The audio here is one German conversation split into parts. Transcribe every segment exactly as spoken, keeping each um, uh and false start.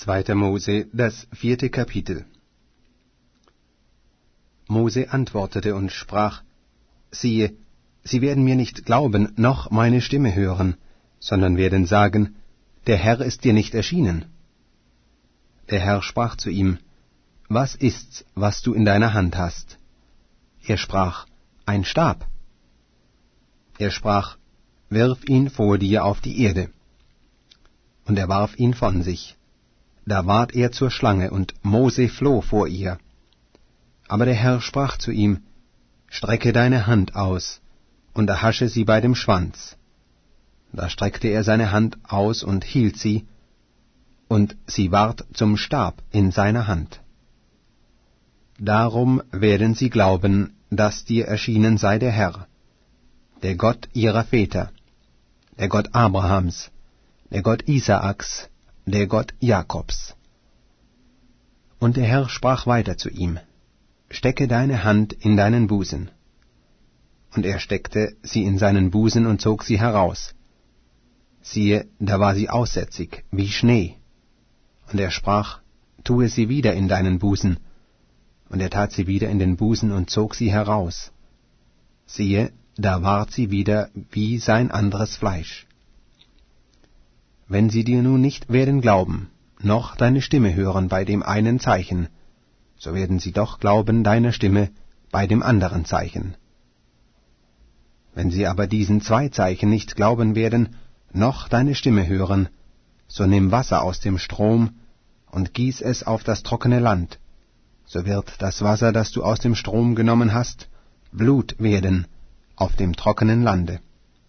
Zweiter Mose, das vierte Kapitel. Mose antwortete und sprach: Siehe, sie werden mir nicht glauben, noch meine Stimme hören, sondern werden sagen, der Herr ist dir nicht erschienen. Der Herr sprach zu ihm: Was ist's, was du in deiner Hand hast? Er sprach: Ein Stab. Er sprach: Wirf ihn vor dir auf die Erde. Und er warf ihn von sich. Da ward er zur Schlange, und Mose floh vor ihr. Aber der Herr sprach zu ihm: Strecke deine Hand aus, und erhasche sie bei dem Schwanz. Da streckte er seine Hand aus und hielt sie, und sie ward zum Stab in seiner Hand. Darum werden sie glauben, dass dir erschienen sei der Herr, der Gott ihrer Väter, der Gott Abrahams, der Gott Isaaks, der Gott Jakobs. Und der Herr sprach weiter zu ihm: Stecke deine Hand in deinen Busen. Und er steckte sie in seinen Busen und zog sie heraus. Siehe, da war sie aussätzig, wie Schnee. Und er sprach: Tue sie wieder in deinen Busen. Und er tat sie wieder in den Busen und zog sie heraus. Siehe, da ward sie wieder wie sein anderes Fleisch. Wenn sie dir nun nicht werden glauben, noch deine Stimme hören bei dem einen Zeichen, so werden sie doch glauben deiner Stimme bei dem anderen Zeichen. Wenn sie aber diesen zwei Zeichen nicht glauben werden, noch deine Stimme hören, so nimm Wasser aus dem Strom und gieß es auf das trockene Land, so wird das Wasser, das du aus dem Strom genommen hast, Blut werden auf dem trockenen Lande.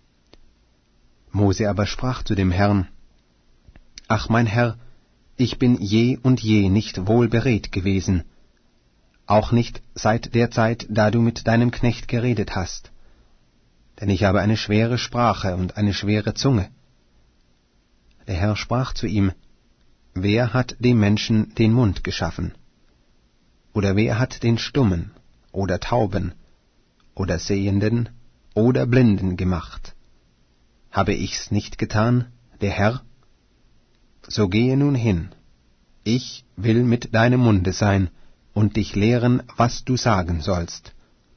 Mose aber sprach zu dem Herrn: Ach, mein Herr, ich bin je und je nicht wohl beredt gewesen, auch nicht seit der Zeit, da du mit deinem Knecht geredet hast. Denn ich habe eine schwere Sprache und eine schwere Zunge. Der Herr sprach zu ihm: Wer hat dem Menschen den Mund geschaffen? Oder wer hat den Stummen oder Tauben oder Sehenden oder Blinden gemacht? Habe ich's nicht getan, der Herr? So gehe nun hin, ich will mit deinem Munde sein und dich lehren, was du sagen sollst.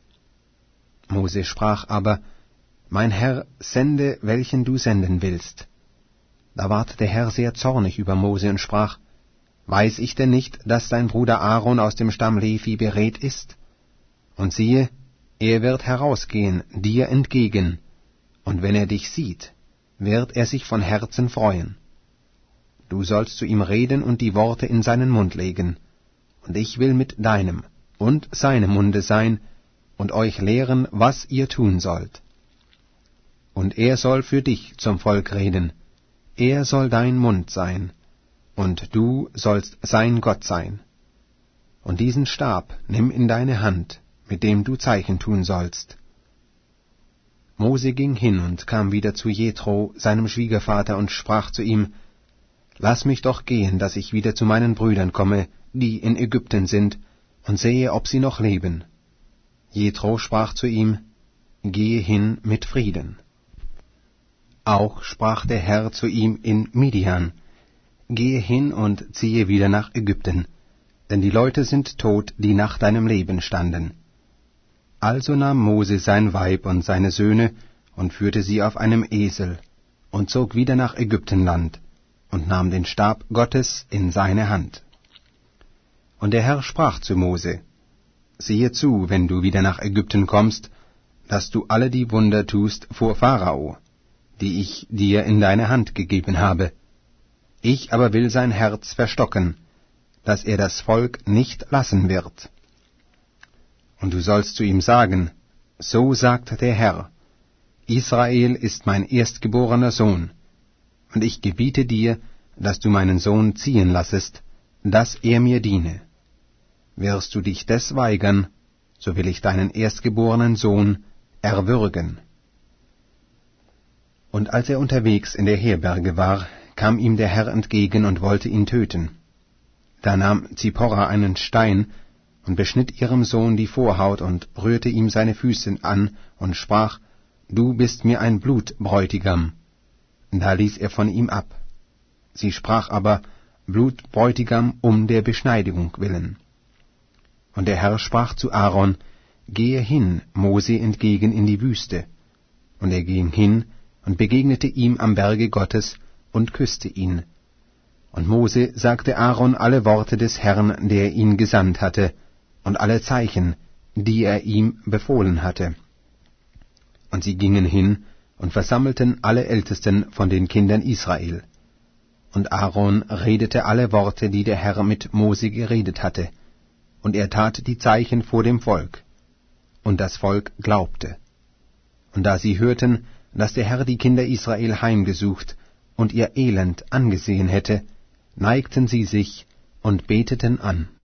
Mose sprach aber: Mein Herr, sende, welchen du senden willst. Da ward der Herr sehr zornig über Mose und sprach: Weiß ich denn nicht, dass dein Bruder Aaron aus dem Stamm Levi beredt ist? Und siehe, er wird herausgehen dir entgegen, und wenn er dich sieht, wird er sich von Herzen freuen. Du sollst zu ihm reden und die Worte in seinen Mund legen, und ich will mit deinem und seinem Munde sein und euch lehren, was ihr tun sollt. Und er soll für dich zum Volk reden, er soll dein Mund sein, und du sollst sein Gott sein. Und diesen Stab nimm in deine Hand, mit dem du Zeichen tun sollst. Mose ging hin und kam wieder zu Jethro, seinem Schwiegervater, und sprach zu ihm: Lass mich doch gehen, dass ich wieder zu meinen Brüdern komme, die in Ägypten sind, und sehe, ob sie noch leben. Jethro sprach zu ihm: Gehe hin mit Frieden. Auch sprach der Herr zu ihm in Midian: Gehe hin und ziehe wieder nach Ägypten, denn die Leute sind tot, die nach deinem Leben standen. Also nahm Mose sein Weib und seine Söhne und führte sie auf einem Esel und zog wieder nach Ägyptenland und nahm den Stab Gottes in seine Hand. Und der Herr sprach zu Mose: Siehe zu, wenn du wieder nach Ägypten kommst, dass du alle die Wunder tust vor Pharao, die ich dir in deine Hand gegeben habe. Ich aber will sein Herz verstocken, dass er das Volk nicht lassen wird. Und du sollst zu ihm sagen: So sagt der Herr, Israel ist mein erstgeborener Sohn, und ich gebiete dir, dass du meinen Sohn ziehen lassest, dass er mir diene. Wirst du dich des weigern, so will ich deinen erstgeborenen Sohn erwürgen. Und als er unterwegs in der Herberge war, kam ihm der Herr entgegen und wollte ihn töten. Da nahm Zipporah einen Stein und beschnitt ihrem Sohn die Vorhaut und rührte ihm seine Füße an und sprach: Du bist mir ein Blutbräutigam. Da ließ er von ihm ab. Sie sprach aber: Blutbräutigam um der Beschneidigung willen. Und der Herr sprach zu Aaron, Gehe hin, Mose entgegen in die Wüste. Und er ging hin und begegnete ihm am Berge Gottes und küsste ihn. Und Mose sagte Aaron alle Worte des Herrn, der ihn gesandt hatte, und alle Zeichen, die er ihm befohlen hatte. Und sie gingen hin und versammelten alle Ältesten von den Kindern Israel. Und Aaron redete alle Worte, die der Herr mit Mose geredet hatte, und er tat die Zeichen vor dem Volk. Und das Volk glaubte. Und da sie hörten, dass der Herr die Kinder Israel heimgesucht und ihr Elend angesehen hätte, neigten sie sich und beteten an.